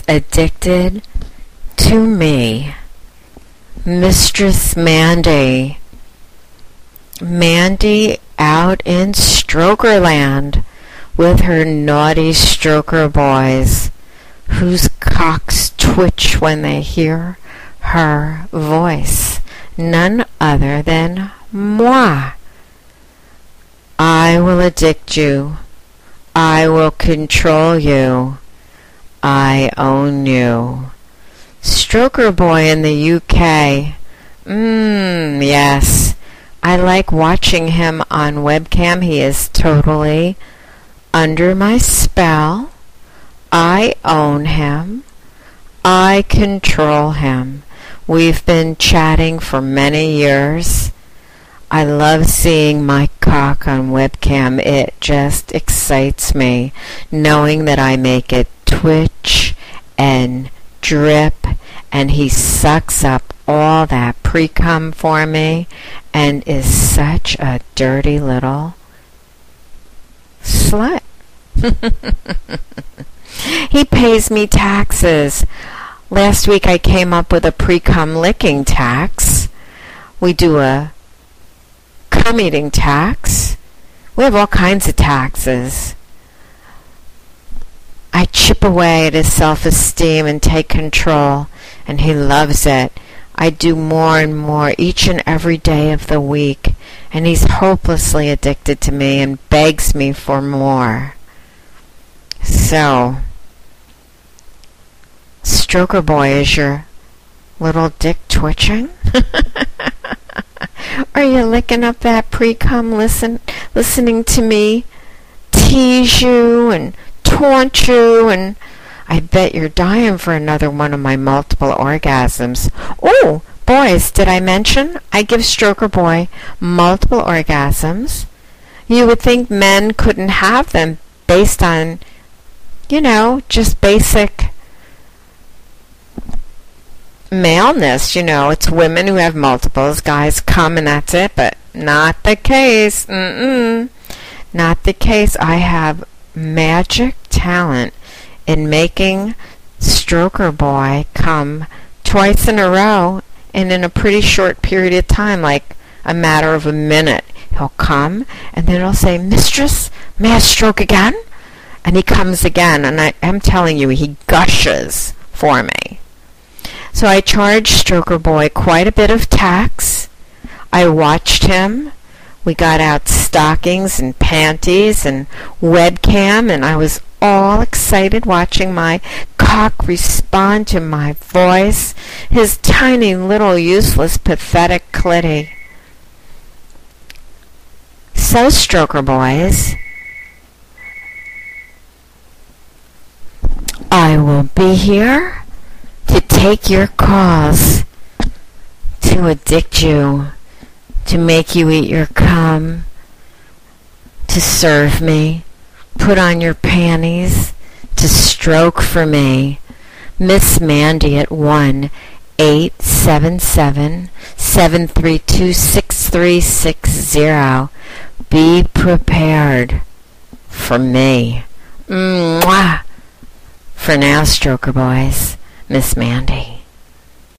addicted to me. Mistress Mandy. Mandy out in Strokerland with her naughty stroker boys, whose cocks twitch when they hear her voice, none other than moi. I will addict you. I will control you. I own you. Stroker boy in the UK. Yes. I like watching him on webcam. He is totally under my spell. I own him. I control him. We've been chatting for many years. I love seeing my cock on webcam. It just excites me, knowing that I make it twitch and drip, and he sucks up all that pre-cum for me and is such a dirty little slut. He pays me taxes. Last week I came up with a pre-cum licking tax. We do a cum eating tax. We have all kinds of taxes. I chip away at his self-esteem and take control, and he loves it. I do more and more each and every day of the week, and he's hopelessly addicted to me and begs me for more. So, Stroker boy, is your little dick twitching? Are you licking up that pre-cum listening to me tease you and taunt you, and I bet you're dying for another one of my multiple orgasms. Oh, boys, did I mention I give Stroker boy multiple orgasms? You would think men couldn't have them based on, just basic maleness. It's women who have multiples. Guys come and that's it, but not the case. Not the case. I have magic talent in making Stroker boy come twice in a row and in a pretty short period of time, like a matter of a minute. He'll come and then he'll say, "Mistress, may I stroke again?" And he comes again, and I'm telling you, he gushes for me. So I charged Stroker boy quite a bit of tax. I watched him. We got out stockings and panties and webcam, and I was all excited watching my cock respond to my voice, his tiny little useless pathetic clitty. So, Stroker boys, I will be here to take your calls, to addict you, to make you eat your cum, to serve me, put on your panties, to stroke for me. Miss Mandy at 1-877-732-6360. Be prepared for me. Mwah! For now, Stroker boys, Miss Mandy.